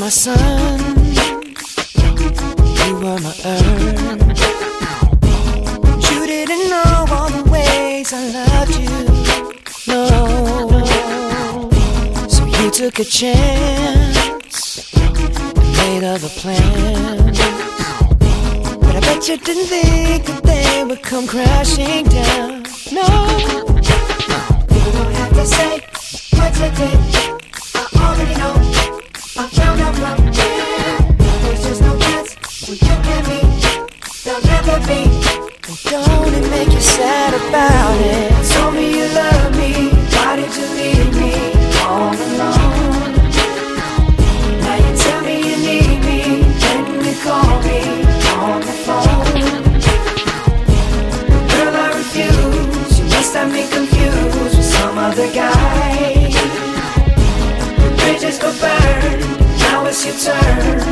my sun, you were my earth. But you didn't know all the ways I loved you, no. So you took a chance and made other plans, but I bet you didn't think that they would come crashing down, no. You don't have to say what you did, I already know. I found out from here, there's just no chance when you and me, there'll never be. And don't it make you sad about it? Told me you love me, why did you leave me all alone? Now you tell me you need me, when you call me on the phone. Girl, I refuse, you must have me confused with some other guy. The bridges go burn, now it's your turn